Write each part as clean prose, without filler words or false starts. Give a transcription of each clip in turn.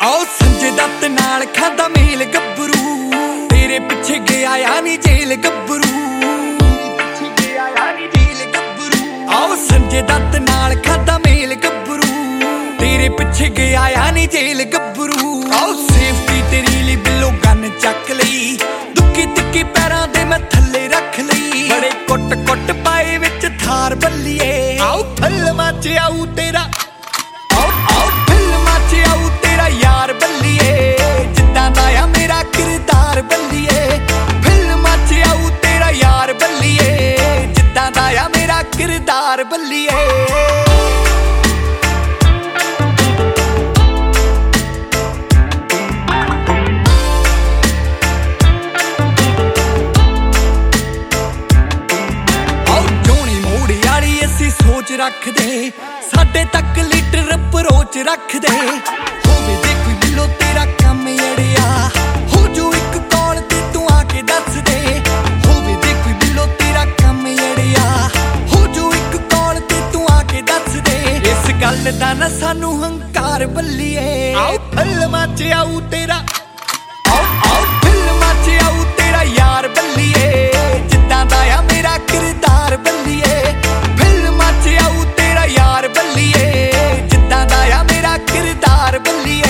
आओ संजय दत्त नाल खादा मेल गब्बरू, तेरे पिछे गया यानी जेल गब्बरू। आओ संजय दत्त नाल खादा मेल गब्बरू, तेरे पिछे गया यानी जेल गब्बरू। आओ सेफ्टी तेरी ली बिलो गन चक लई, दुक्की तिक्की पैरां दे मैं थल्ले रख लई। बड़े कुट कुट पाए विच थार बल्लीए, आओ फिल्मां च आऊ तेरा, आओ फिल्मां च आऊ तेरा यार बल्लीए। जिद्दां दा आ मेरा किरदार बल्लीए, फिल्मां च आऊ तेरा यार बल्लीए। जिद्दां दा आ मेरा किरदार बल्लीए। सोच रख दे साडे तक लीडर अप्रोच रख दे, होवे जे कोई बिलो तेरा कम अड़िया, हो जो एक कॉल ते तू आके दस दे। होवे जे कोई बिलो तेरा कम अड़िया, हो जो एक कॉल ते तू आके दस दे। इस गल दा ना सानू हंकार बल्लीए, आओ फिल्मां च आऊ तेरा, आओ फिल्मां च आऊ तेरा यार बल्लीए। जिद्दां दा आ मेरा किरदार बल्लीए, फिल्मां च आऊ तेरा यार बल्लीए। जिद्दां दा आ मेरा किरदार बल्लीए।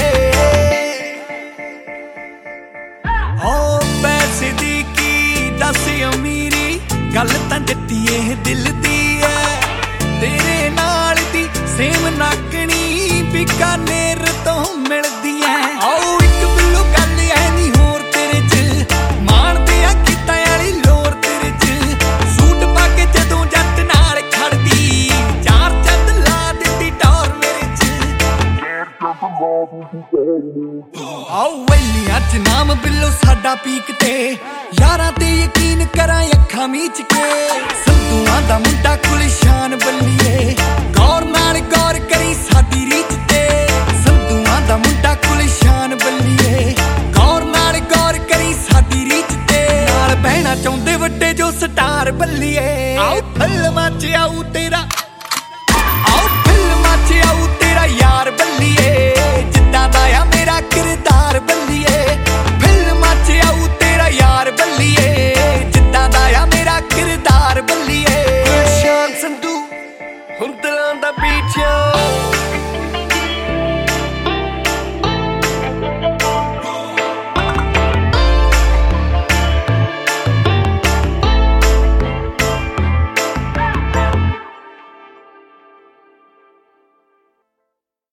ओ पैसे दी की दस अमीरी, गल तां जट्टीए दिल दी है। तेरे नाल दी सेम नाकनी बीकानेर तो मिलदी है। आओ एक बिल्लो गल है नी होर तेरे च, माणदे आ गीतां वाली लोर तेरे च। सूट पा के जदों जट नाल खड़दी, चार चंद ला दित्ती टौर मेरे च। आओ वैलियां च नाम बिल्लो साडा पीक ते, यारां ते यकीन करां अखां मीच के। संधूआं दा मुंडा गुलशान बल्लीए, गौर नाल गौर करी साडी रीच ते। संधूआं दा मुंडा गुलशान बल्लीए, गौर नाल गौर करी साडी रीच ते। नाल बहना चाहुंदे वड्डे जो स्टार बल्लीए, आओ फिल्मां च आऊ तेरा, आओ फिल्मां च आऊ तेरा यार बल्लीए। जिद्दां दा आ मेरा किरदार बल्लीए।